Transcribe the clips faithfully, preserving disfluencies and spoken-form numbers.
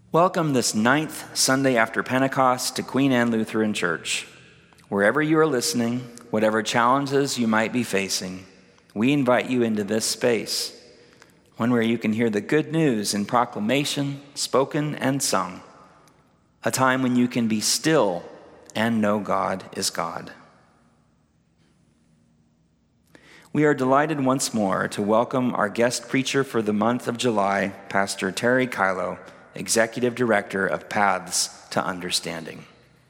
Welcome this ninth Sunday after Pentecost to Queen Anne Lutheran Church. Wherever you are listening, whatever challenges you might be facing, we invite you into this space, one where you can hear the good news in proclamation, spoken and sung, a time when you can be still and know God is God. We are delighted once more to welcome our guest preacher for the month of July, Pastor Terry Kylo, Executive Director of Paths to Understanding.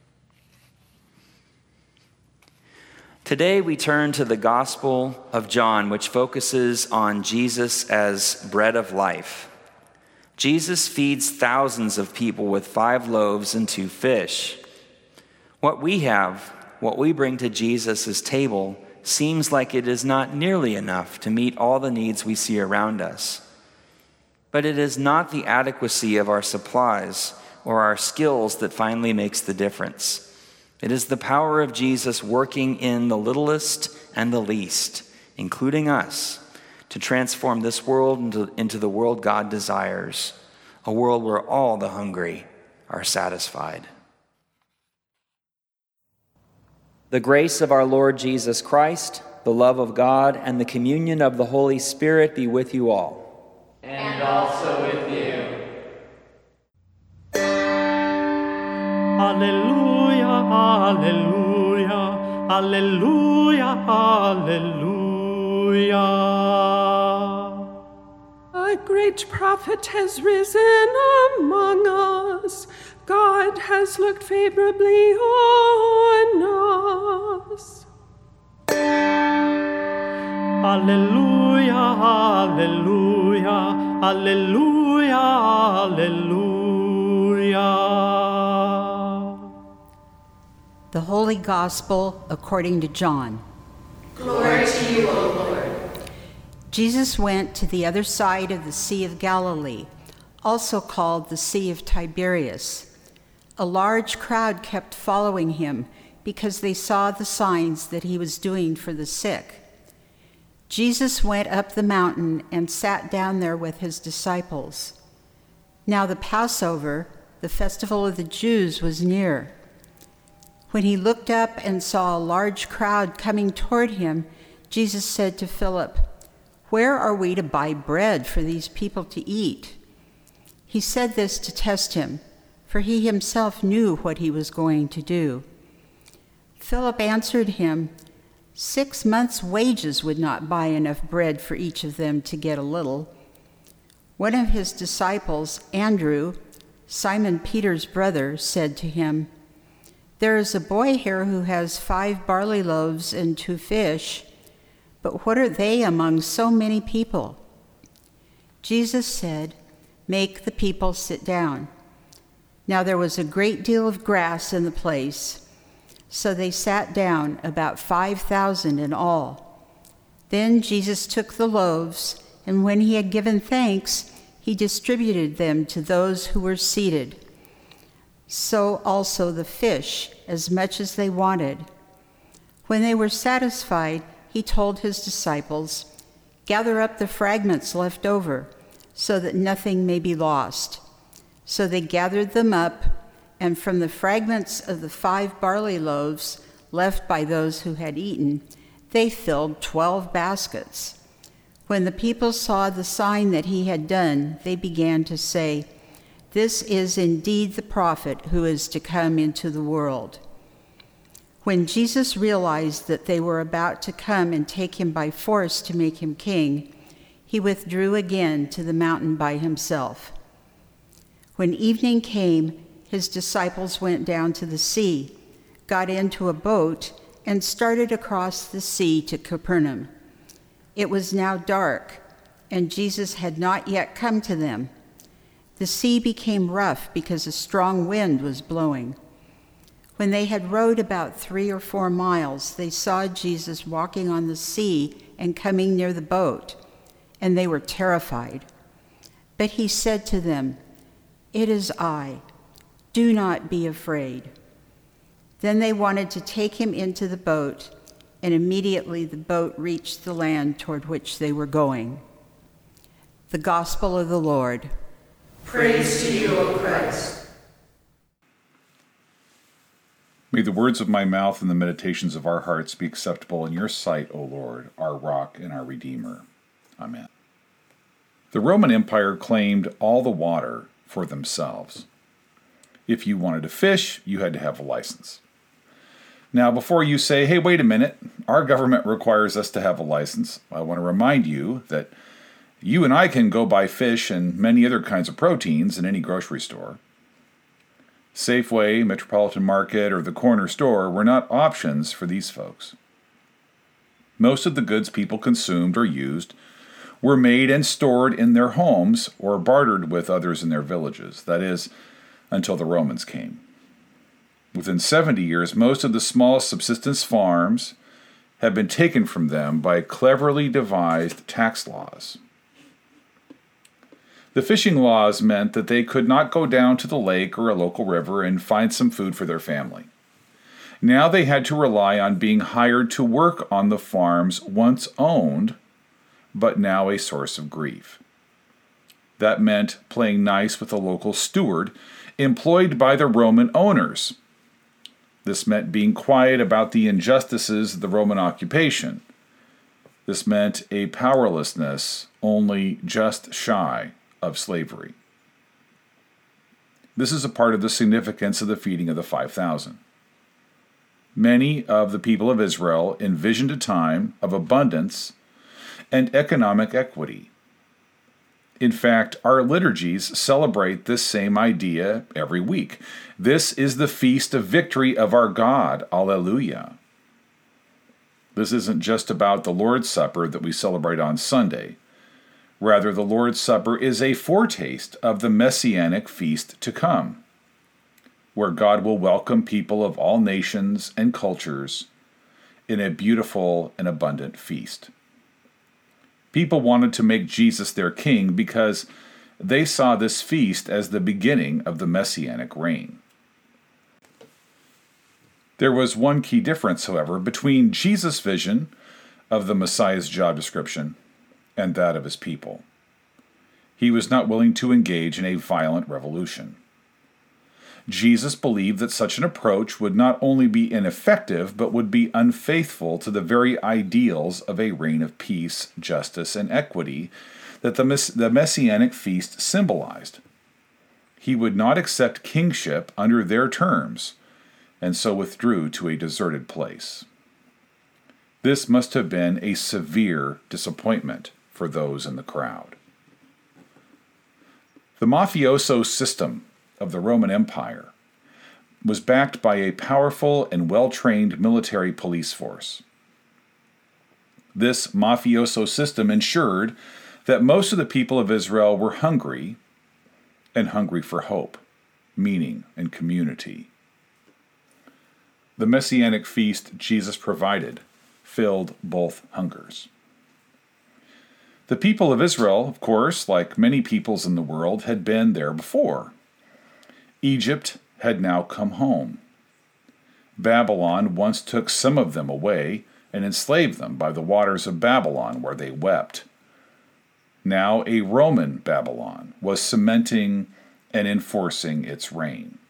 Today we turn to the Gospel of John, which focuses on Jesus as bread of life. Jesus feeds thousands of people with five loaves and two fish. What we have, what we bring to Jesus' table, seems like it is not nearly enough to meet all the needs we see around us. But it is not the adequacy of our supplies or our skills that finally makes the difference. It is the power of Jesus working in the littlest and the least, including us, to transform this world into, into the world God desires, a world where all the hungry are satisfied. The grace of our Lord Jesus Christ, the love of God, and the communion of the Holy Spirit be with you all. And also with you. Alleluia, alleluia, alleluia, alleluia. A great prophet has risen among us. God has looked favorably on us. Alleluia, alleluia, alleluia, alleluia. The Holy Gospel according to John. Glory to you, O Lord. Jesus went to the other side of the Sea of Galilee, also called the Sea of Tiberias. A large crowd kept following him because they saw the signs that he was doing for the sick. Jesus went up the mountain and sat down there with his disciples. Now the Passover, the festival of the Jews, was near. When he looked up and saw a large crowd coming toward him, Jesus said to Philip, "Where are we to buy bread for these people to eat?" He said this to test him, for he himself knew what he was going to do. Philip answered him, Six months' wages would not buy enough bread for each of them to get a little. One of his disciples, Andrew, Simon Peter's brother, said to him, "There is a boy here who has five barley loaves and two fish, but what are they among so many people?" Jesus said, "Make the people sit down." Now there was a great deal of grass in the place, so they sat down, about five thousand in all. Then Jesus took the loaves, and when he had given thanks, he distributed them to those who were seated. So also the fish, as much as they wanted. When they were satisfied, he told his disciples, "Gather up the fragments left over, so that nothing may be lost." So they gathered them up, and from the fragments of the five barley loaves left by those who had eaten, they filled twelve baskets. When the people saw the sign that he had done, they began to say, "This is indeed the prophet who is to come into the world." When Jesus realized that they were about to come and take him by force to make him king, he withdrew again to the mountain by himself. When evening came, his disciples went down to the sea, got into a boat, and started across the sea to Capernaum. It was now dark, and Jesus had not yet come to them. The sea became rough because a strong wind was blowing. When they had rowed about three or four miles, they saw Jesus walking on the sea and coming near the boat, and they were terrified. But he said to them, "It is I. Do not be afraid." Then they wanted to take him into the boat, and immediately the boat reached the land toward which they were going. The Gospel of the Lord. Praise to you, O Christ. May the words of my mouth and the meditations of our hearts be acceptable in your sight, O Lord, our rock and our Redeemer. Amen. The Roman Empire claimed all the water for themselves. If you wanted to fish, you had to have a license. Now, before you say, hey, wait a minute, our government requires us to have a license, I want to remind you that you and I can go buy fish and many other kinds of proteins in any grocery store. Safeway, Metropolitan Market, or the corner store were not options for these folks. Most of the goods people consumed or used were made and stored in their homes or bartered with others in their villages, that is, until the Romans came. Within seventy years, most of the small subsistence farms had been taken from them by cleverly devised tax laws. The fishing laws meant that they could not go down to the lake or a local river and find some food for their family. Now they had to rely on being hired to work on the farms once owned, but now a source of grief. That meant playing nice with a local steward employed by the Roman owners. This meant being quiet about the injustices of the Roman occupation. This meant a powerlessness only just shy of slavery. This is a part of the significance of the feeding of the five thousand. Many of the people of Israel envisioned a time of abundance and economic equity. In fact, our liturgies celebrate this same idea every week. This is the feast of victory of our God. Alleluia. This isn't just about the Lord's Supper that we celebrate on Sunday. Rather, the Lord's Supper is a foretaste of the Messianic feast to come, where God will welcome people of all nations and cultures in a beautiful and abundant feast. People wanted to make Jesus their king because they saw this feast as the beginning of the Messianic reign. There was one key difference, however, between Jesus' vision of the Messiah's job description and that of his people. He was not willing to engage in a violent revolution. Jesus believed that such an approach would not only be ineffective, but would be unfaithful to the very ideals of a reign of peace, justice, and equity that the, mess- the Messianic feast symbolized. He would not accept kingship under their terms, and so withdrew to a deserted place. This must have been a severe disappointment for those in the crowd. The mafioso system of the Roman Empire was backed by a powerful and well-trained military police force. This mafioso system ensured that most of the people of Israel were hungry, and hungry for hope, meaning, and community. The Messianic feast Jesus provided filled both hungers. The people of Israel, of course, like many peoples in the world, had been there before. Egypt had now come home. Babylon once took some of them away and enslaved them by the waters of Babylon, where they wept. Now a Roman Babylon was cementing and enforcing its reign.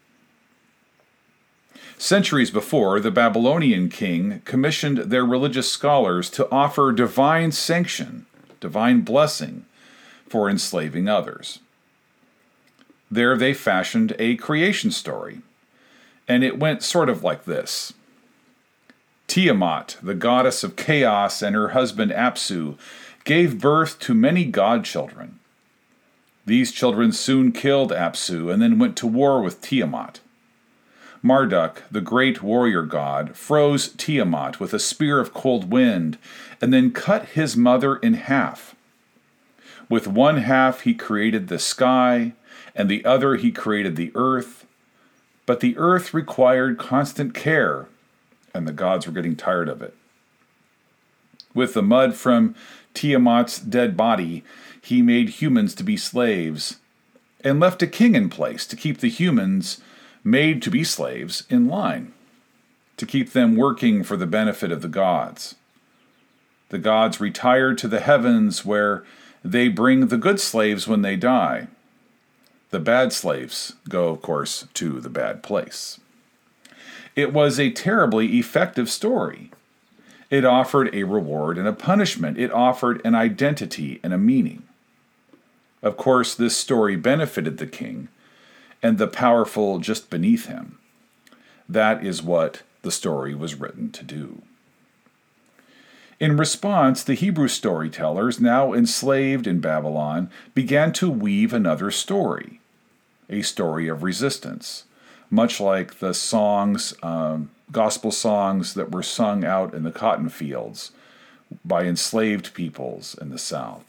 Centuries before, the Babylonian king commissioned their religious scholars to offer divine sanction, divine blessing, for enslaving others. There they fashioned a creation story, and it went sort of like this. Tiamat, the goddess of chaos, and her husband Apsu gave birth to many godchildren. These children soon killed Apsu and then went to war with Tiamat. Marduk, the great warrior god, froze Tiamat with a spear of cold wind and then cut his mother in half. With one half he created the sky, and the other he created the earth. But the earth required constant care, and the gods were getting tired of it. With the mud from Tiamat's dead body, he made humans to be slaves, and left a king in place to keep the humans made to be slaves in line, to keep them working for the benefit of the gods. The gods retired to the heavens, where they bring the good slaves when they die. The bad slaves go, of course, to the bad place. It was a terribly effective story. It offered a reward and a punishment. It offered an identity and a meaning. Of course, this story benefited the king and the powerful just beneath him. That is what the story was written to do. In response, the Hebrew storytellers, now enslaved in Babylon, began to weave another story, a story of resistance, much like the songs, um, gospel songs that were sung out in the cotton fields by enslaved peoples in the South.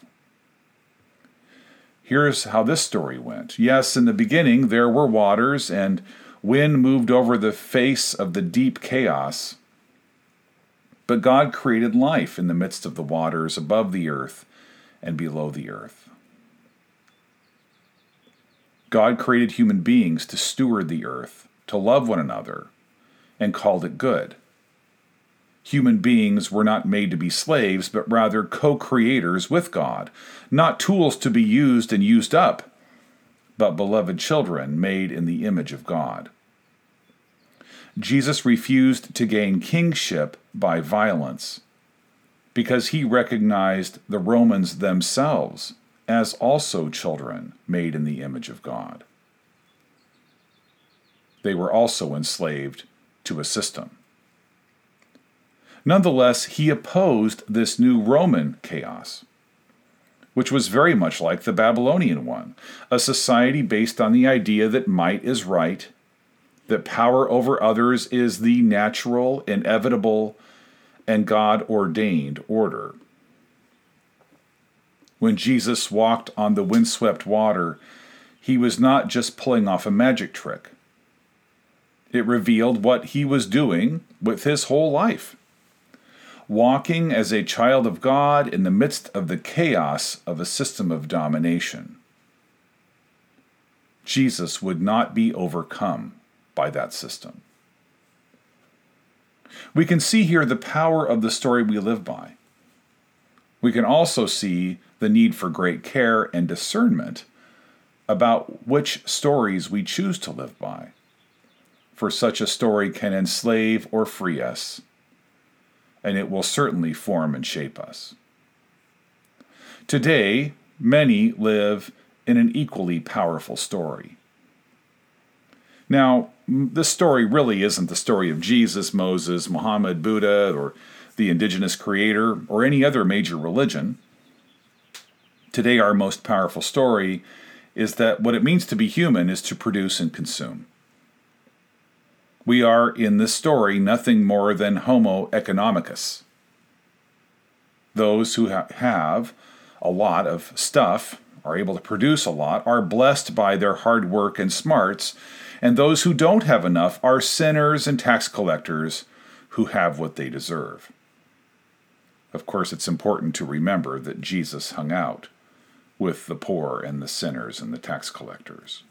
Here's how this story went. Yes, in the beginning there were waters, and wind moved over the face of the deep chaos. But God created life in the midst of the waters, above the earth and below the earth. God created human beings to steward the earth, to love one another, and called it good. Human beings were not made to be slaves, but rather co-creators with God, not tools to be used and used up, but beloved children made in the image of God. Jesus refused to gain kingship by violence because he recognized the Romans themselves as also children made in the image of God. They were also enslaved to a system. Nonetheless, he opposed this new Roman chaos, which was very much like the Babylonian one, a society based on the idea that might is right, that power over others is the natural, inevitable, and God-ordained order. When Jesus walked on the windswept water, he was not just pulling off a magic trick. It revealed what he was doing with his whole life. Walking as a child of God in the midst of the chaos of a system of domination. Jesus would not be overcome by that system. We can see here the power of the story we live by. We can also see the need for great care and discernment about which stories we choose to live by. For such a story can enslave or free us, and it will certainly form and shape us. Today, many live in an equally powerful story. Now, this story really isn't the story of Jesus, Moses, Muhammad, Buddha, or the indigenous creator, or any other major religion. Today, our most powerful story is that what it means to be human is to produce and consume. We are, in this story, nothing more than Homo economicus. Those who ha- have a lot of stuff, are able to produce a lot, are blessed by their hard work and smarts, and those who don't have enough are sinners and tax collectors who have what they deserve. Of course, it's important to remember that Jesus hung out with the poor and the sinners and the tax collectors.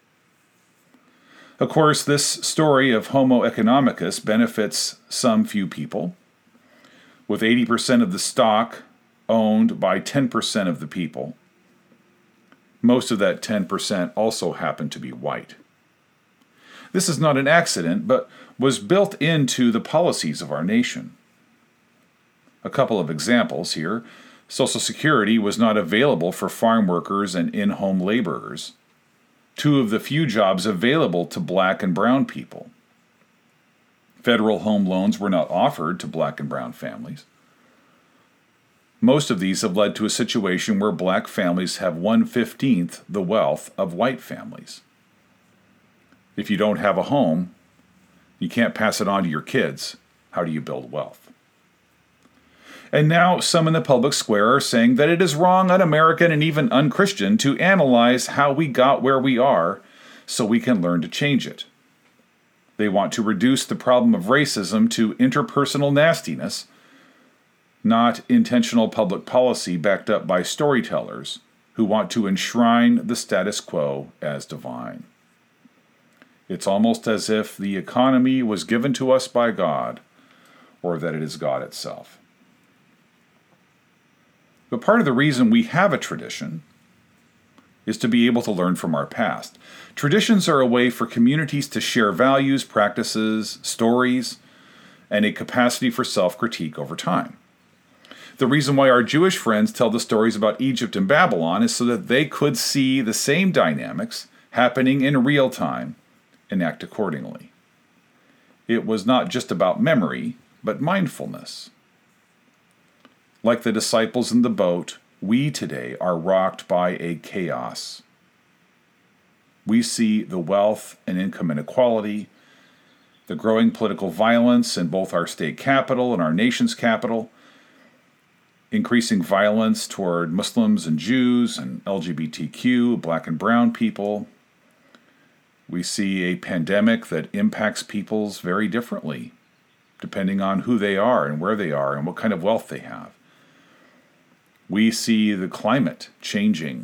Of course, this story of Homo economicus benefits some few people, with eighty percent of the stock owned by ten percent of the people. Most of that ten percent also happen to be white. This is not an accident, but was built into the policies of our nation. A couple of examples here. Social Security was not available for farm workers and in-home laborers, two of the few jobs available to black and brown people. Federal home loans were not offered to black and brown families. Most of these have led to a situation where black families have one-fifteenth the wealth of white families. If you don't have a home, you can't pass it on to your kids. How do you build wealth? And now some in the public square are saying that it is wrong, un-American, and even un-Christian to analyze how we got where we are so we can learn to change it. They want to reduce the problem of racism to interpersonal nastiness, not intentional public policy backed up by storytellers who want to enshrine the status quo as divine. It's almost as if the economy was given to us by God, or that it is God itself. But part of the reason we have a tradition is to be able to learn from our past. Traditions are a way for communities to share values, practices, stories, and a capacity for self-critique over time. The reason why our Jewish friends tell the stories about Egypt and Babylon is so that they could see the same dynamics happening in real time and act accordingly. It was not just about memory, but mindfulness. Like the disciples in the boat, we today are rocked by a chaos. We see the wealth and income inequality, the growing political violence in both our state capital and our nation's capital, increasing violence toward Muslims and Jews and L G B T Q, black and brown people. We see a pandemic that impacts peoples very differently, depending on who they are and where they are and what kind of wealth they have. We see the climate changing,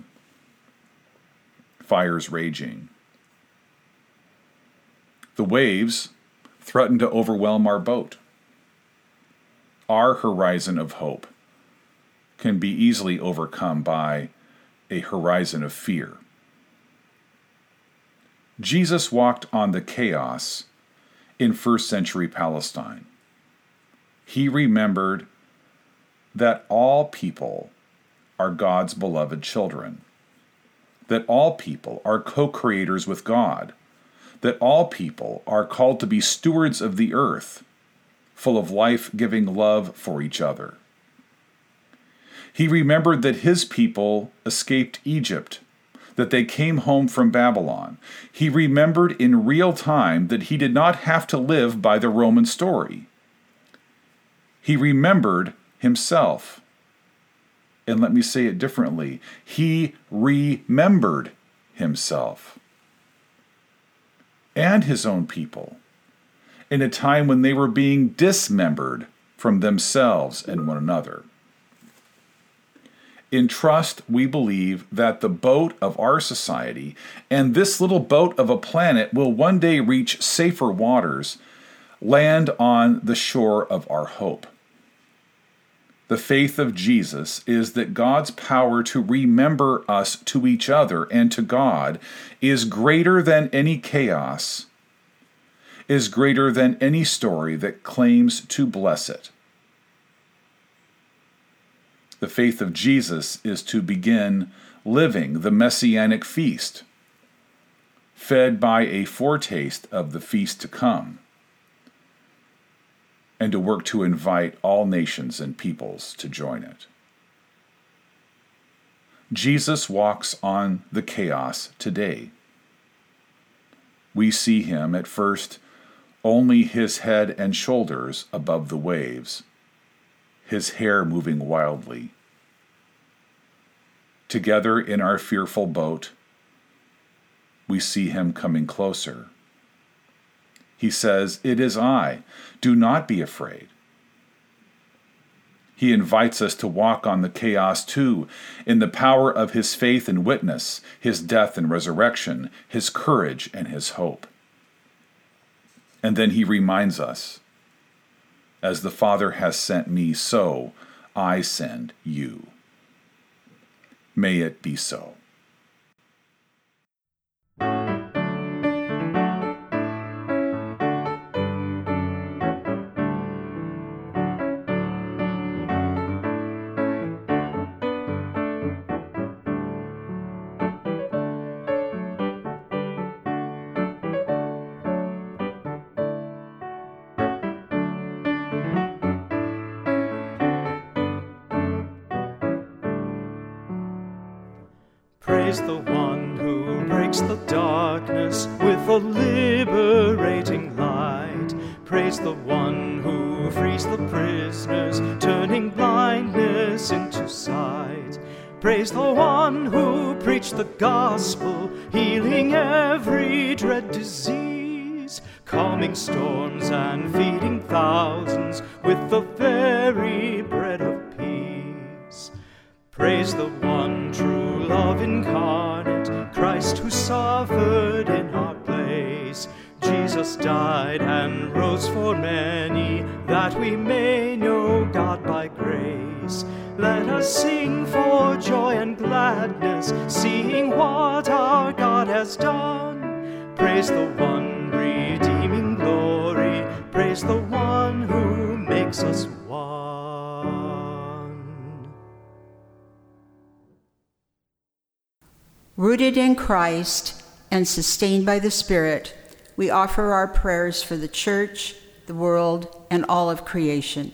fires raging. The waves threaten to overwhelm our boat. Our horizon of hope can be easily overcome by a horizon of fear. Jesus walked on the chaos in first century Palestine. He remembered that all people are God's beloved children, that all people are co-creators with God, that all people are called to be stewards of the earth, full of life-giving love for each other. He remembered that his people escaped Egypt, that they came home from Babylon. He remembered in real time that he did not have to live by the Roman story. He remembered himself. And let me say it differently. He remembered himself and his own people in a time when they were being dismembered from themselves and one another. In trust, we believe that the boat of our society and this little boat of a planet will one day reach safer waters, land on the shore of our hope. The faith of Jesus is that God's power to remember us to each other and to God is greater than any chaos, is greater than any story that claims to bless it. The faith of Jesus is to begin living the messianic feast, fed by a foretaste of the feast to come, and to work to invite all nations and peoples to join it. Jesus walks on the chaos today. We see him at first only his head and shoulders above the waves, his hair moving wildly. Together in our fearful boat, we see him coming closer. He says, "It is I. Do not be afraid." He invites us to walk on the chaos too, in the power of his faith and witness, his death and resurrection, his courage and his hope. And then he reminds us, "As the Father has sent me, so I send you." May it be so. Praise the one who breaks the darkness with a liberating light. Praise the one who frees the prisoners, turning blindness into sight. Praise the one who preached the gospel, healing every dread disease, calming storms and feeding thousands with the very bread of peace. Praise the one true love incarnate, Christ who suffered in our place. Jesus died and rose for many, that we may know God by grace. Let us sing for joy and glory. gladness, seeing what our God has done. Praise the one redeeming glory, praise the one who makes us one. Rooted in Christ and sustained by the Spirit, we offer our prayers for the church, the world, and all of creation.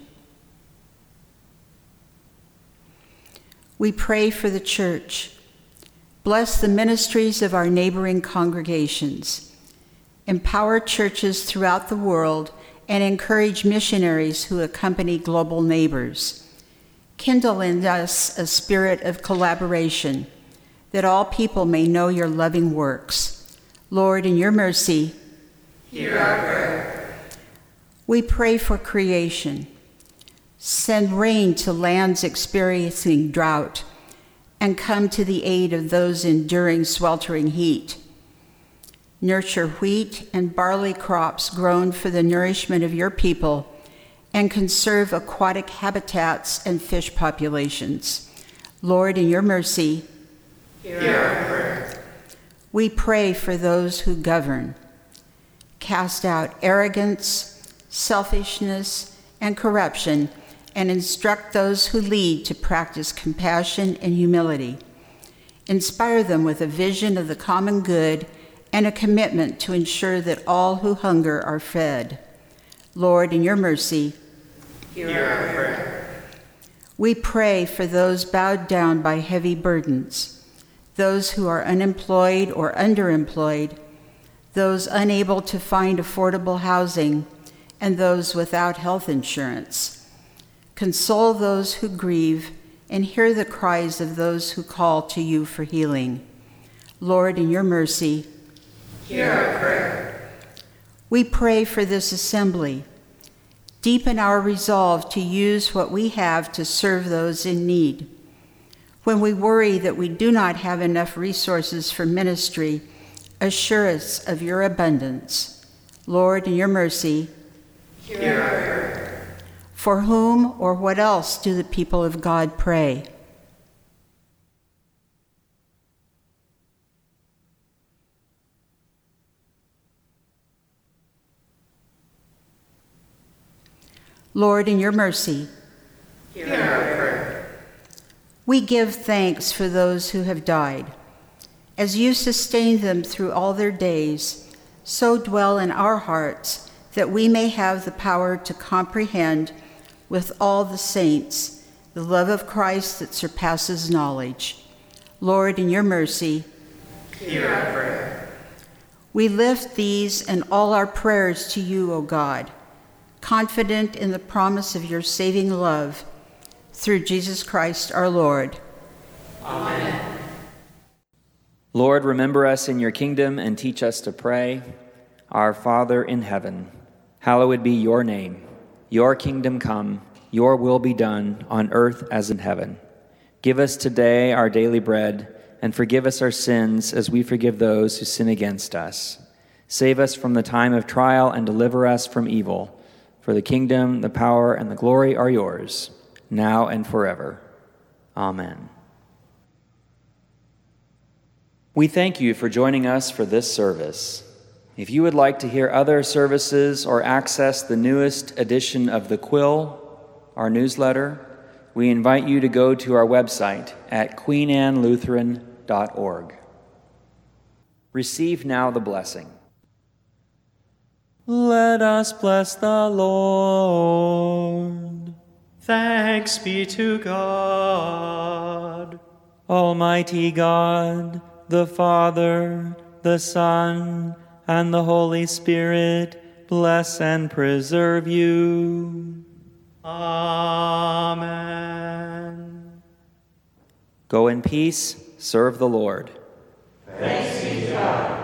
We pray for the church. Bless the ministries of our neighboring congregations. Empower churches throughout the world and encourage missionaries who accompany global neighbors. Kindle in us a spirit of collaboration, that all people may know your loving works. Lord, in your mercy, hear our prayer. We pray for creation. Send rain to lands experiencing drought, and come to the aid of those enduring sweltering heat. Nurture wheat and barley crops grown for the nourishment of your people, and conserve aquatic habitats and fish populations. Lord, in your mercy, hear our prayer. We pray for those who govern. Cast out arrogance, selfishness, and corruption, and instruct those who lead to practice compassion and humility. Inspire them with a vision of the common good and a commitment to ensure that all who hunger are fed. Lord, in your mercy, hear our prayer. We pray for those bowed down by heavy burdens, those who are unemployed or underemployed, those unable to find affordable housing, and those without health insurance. Console those who grieve and hear the cries of those who call to you for healing. Lord, in your mercy, hear our prayer. We pray for this assembly. Deepen our resolve to use what we have to serve those in need. When we worry that we do not have enough resources for ministry, assure us of your abundance. Lord, in your mercy, hear our prayer. For whom or what else do the people of God pray? Lord, in your mercy, hear our prayer. We give thanks for those who have died. As you sustain them through all their days, so dwell in our hearts that we may have the power to comprehend with all the saints the love of Christ that surpasses knowledge. Lord, in your mercy, hear our prayer. We lift these and all our prayers to you, O God, confident in the promise of your saving love, through Jesus Christ our Lord. Amen. Lord, remember us in your kingdom and teach us to pray. Our Father in heaven, hallowed be your name. Your kingdom come, your will be done on earth as in heaven. Give us today our daily bread, and forgive us our sins as we forgive those who sin against us. Save us from the time of trial and deliver us from evil. For the kingdom, the power, and the glory are yours, now and forever. Amen. We thank you for joining us for this service. If you would like to hear other services or access the newest edition of The Quill, our newsletter, we invite you to go to our website at queen anne lutheran dot org. Receive now the blessing. Let us bless the Lord. Thanks be to God. Almighty God, the Father, the Son, and the Holy Spirit, bless and preserve you. Amen. Go in peace, serve the Lord. Thanks be to God.